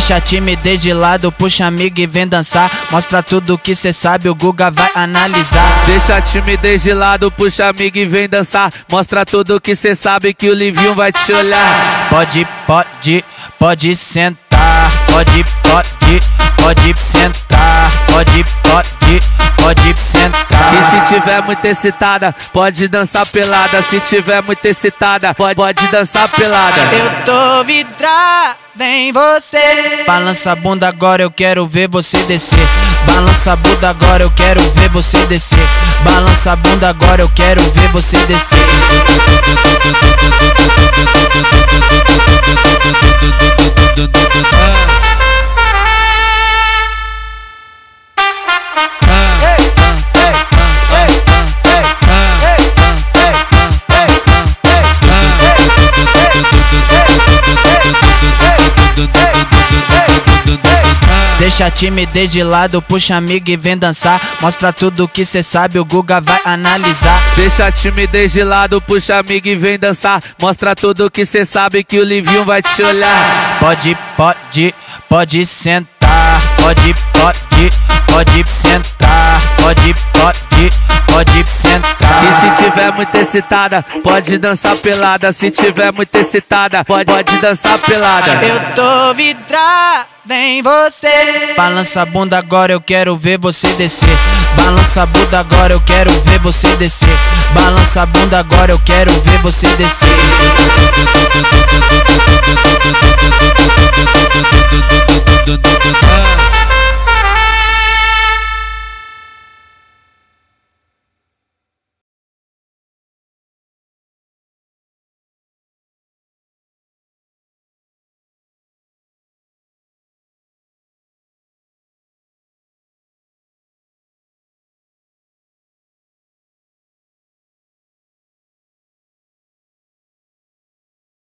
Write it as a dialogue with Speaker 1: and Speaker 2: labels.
Speaker 1: Deixa a timidez de lado, puxa amigo e vem dançar. Mostra tudo que cê sabe, o Guga vai analisar.
Speaker 2: Deixa a timidez de lado, puxa amigo e vem dançar. Mostra tudo que cê sabe que o Livinho vai te olhar.
Speaker 1: Pode sentar. Pode sentar. Pode sentar.
Speaker 2: E se tiver muito excitada, pode dançar pelada. Se tiver muito excitada, pode dançar pelada.
Speaker 1: Eu tô vidrado em você. Balança a bunda agora, eu quero ver você descer. Balança a bunda agora, eu quero ver você descer. Balança a bunda agora, eu quero ver você descer. Deixa a timidez de lado, puxa amigo e vem dançar. Mostra tudo que cê sabe, o Guga vai analisar.
Speaker 2: Deixa a timidez de lado, puxa amigo e vem dançar. Mostra tudo que cê sabe que o Livinho vai te olhar.
Speaker 1: Pode sentar. Pode sentar. Pode sentar.
Speaker 2: E se tiver muito excitada, pode dançar pelada. Se tiver muito excitada, pode dançar pelada.
Speaker 1: Eu tô vidrado em você. Balança a bunda agora, eu quero ver você descer. Balança a bunda agora, eu quero ver você descer. Balança a bunda agora, eu quero ver você descer.